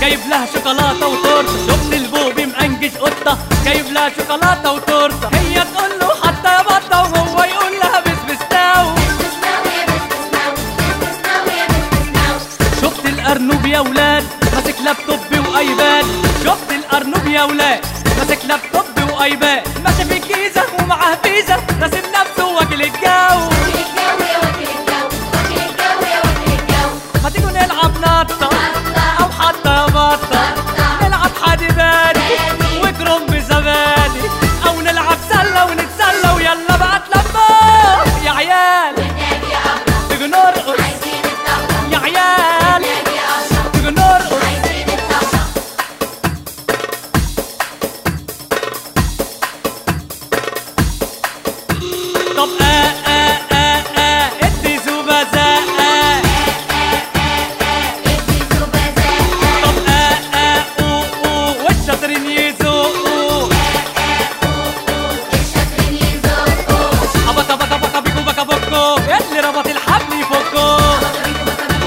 جايب لها شوكولاته وتورته. شفت البوبي مأنجش قطه جايب لها شوكولاته وتورته. هي تقول له حتى يا بطه وهو يقول لها بسبستاو. شفت الارنوب يا ولاد ماسك لابتوب وايباد. شفت الارنوب يا ولاد ماسك لابتوب وايباد. ماشي في الجيزه ومعاه فيزا راسم نفسه واكل الجو. ما تيجوا نلعب نطه او حتى بطه. نلعب حادي بادي وكرم بزبادي او نلعب سله ونتسلى ويلا بقى اتلموا يا عيال. تيجوا نرقص يا عيال. تيجوا نرقص. طب ادي زوبزاء. طب والشاطرين يزوقوا. بكا بكا بكا بيكو بكا بوكو اللي ربط الحبل يفكو.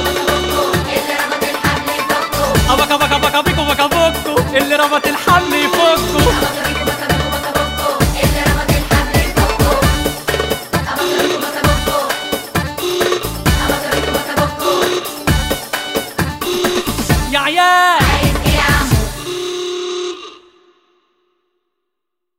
بكا بكا بكا بيكو بكا بوكو اللي ربط الحبل يفكو.